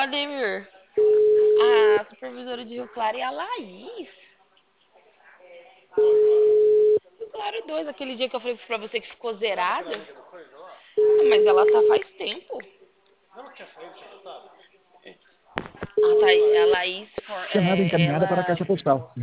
Ademir, a supervisora de Rio Claro e a Laís. Rio Claro 2, aquele dia que eu falei pra você que ficou zerada. Mas ela tá faz tempo. Ah, tá aí. A Laís, Chamada encaminhada para a ela caixa postal.